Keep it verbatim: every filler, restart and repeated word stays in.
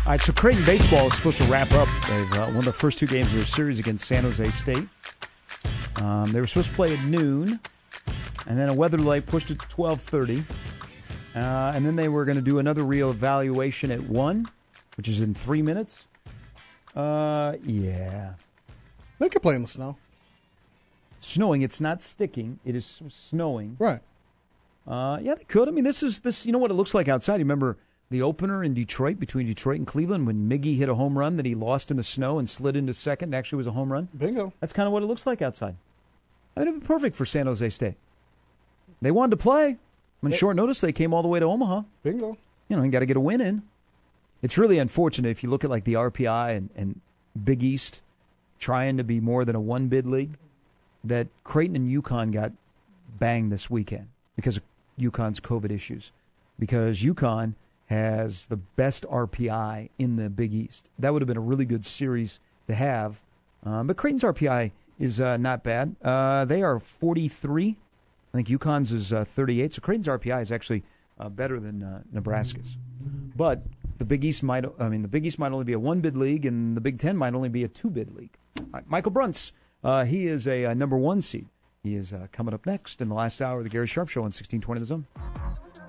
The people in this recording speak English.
All right, so Creighton baseball is supposed to wrap up. They've uh, won the first two games of their series against San Jose State. Um, they were supposed to play at noon, and then a weather delay pushed it to twelve thirty. Uh, and then they were going to do another reevaluation at one, which is in three minutes. Uh, yeah. They could play in the snow. Snowing. It's not sticking. It is snowing. Right. Uh, yeah, they could. I mean, this is this. You know what it looks like outside? You remember the opener in Detroit, between Detroit and Cleveland, when Miggy hit a home run that he lost in the snow and slid into second. It actually was a home run. Bingo. That's kind of what it looks like outside. I mean, it would be perfect for San Jose State. They wanted to play. On short notice, they came all the way to Omaha. Bingo. You know, you got to get a win in. It's really unfortunate if you look at like the R P I and, and Big East trying to be more than a one-bid league, that Creighton and UConn got banged this weekend because of UConn's COVID issues. Because UConn has the best R P I in the Big East. That would have been a really good series to have. Um, but Creighton's R P I is uh, not bad. Uh, they are forty-three. I think UConn's is uh, thirty-eight. So Creighton's R P I is actually uh, better than uh, Nebraska's. But the Big East might, I mean, the Big East might only be a one-bid league, and the Big Ten might only be a two-bid league. All right, Michael Bruntz, uh, he is a, a number one seed. He is uh, coming up next in the last hour of the Gary Sharp Show on sixteen twenty The Zone.